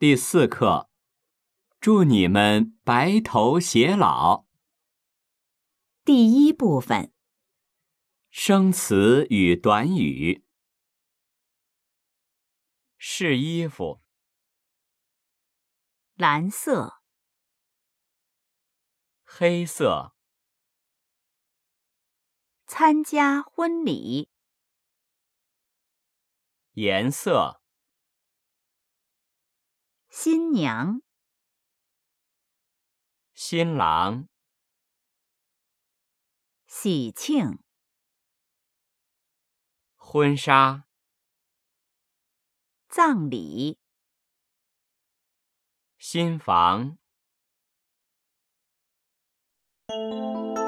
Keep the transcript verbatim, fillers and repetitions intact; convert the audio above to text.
第四课，祝你们白头偕老。 第一部分， 生词与短语。试衣服， 蓝色、 黑色， 参加婚礼、 颜色， 新娘、 新郎， 喜庆、 婚纱， 葬礼、 新房。